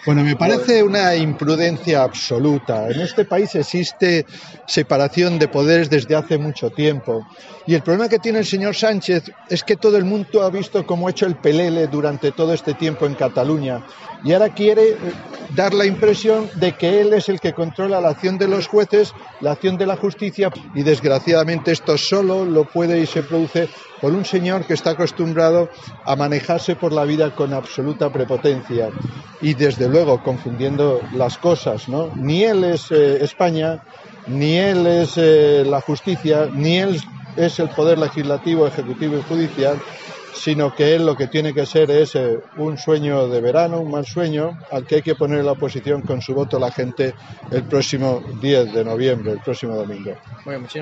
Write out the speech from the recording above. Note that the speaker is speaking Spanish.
Bueno, me parece una imprudencia absoluta. En este país existe separación de poderes desde hace mucho tiempo. Y el problema que tiene el señor Sánchez es que todo el mundo ha visto cómo ha hecho el pelele durante todo este tiempo en Cataluña. Y ahora quiere dar la impresión de que él es el que controla la acción de los jueces, la acción de la justicia. Y desgraciadamente esto solo lo puede y se produce por un señor que está acostumbrado a manejarse por la vida con absoluta prepotencia y desde luego confundiendo las cosas, ¿no? Ni él es España, ni él es la justicia, ni él es el poder legislativo, ejecutivo y judicial, sino que él lo que tiene que ser es un sueño de verano, un mal sueño, al que hay que poner en la oposición con su voto la gente el próximo 10 de noviembre, el próximo domingo. Muy bien,